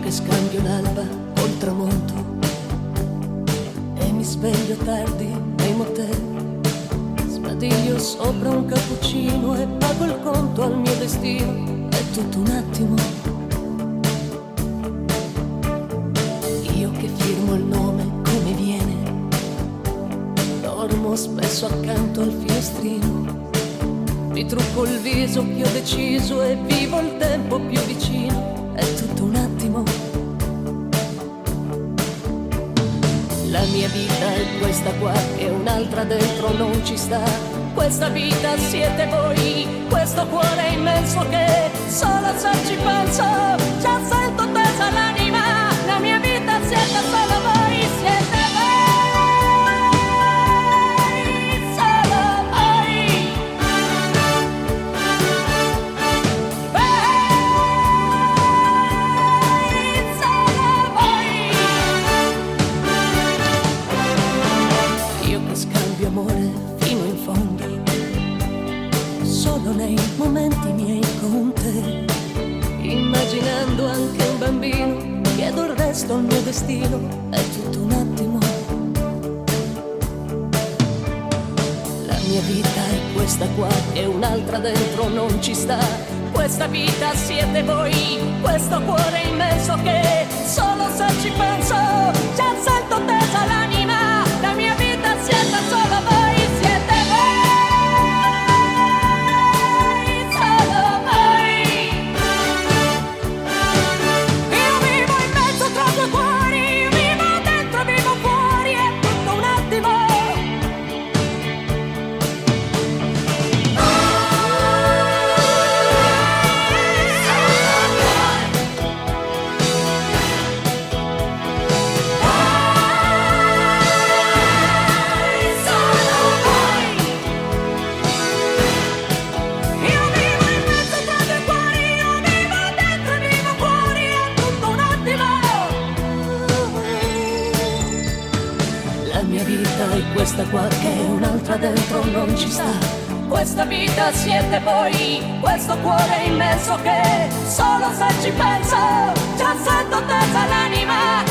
che scambio l'alba col tramonto e mi sveglio tardi nei motel, sbadiglio sopra un cappuccino e pago il conto al mio destino. È tutto un attimo, io che firmo il nome come viene, dormo spesso accanto al finestrino, mi trucco il viso più deciso e vivo il tempo più vicino. È tutto un attimo, la mia vita è questa qua e un'altra dentro non ci sta. Questa vita siete voi, questo cuore immenso che solo se ci penso già sento tesa l'anima. La mia vita siete solo voi, siete voi, solo voi. Solo voi. Io che scambio amore fino in fondo, solo nei momenti miei con te, immaginando anche un bambino, chiedo il resto al mio destino. È tutto un attimo, la mia vita è questa qua e un'altra dentro non ci sta. Questa vita siete voi, questo cuore immenso che solo se ci penso già sento tesa l'anima. La mia vita siete solo voi, siete voi. Questa qua che un'altra dentro non ci sta. Questa vita siete voi, questo cuore immenso che solo se ci penso già sento tesa l'anima.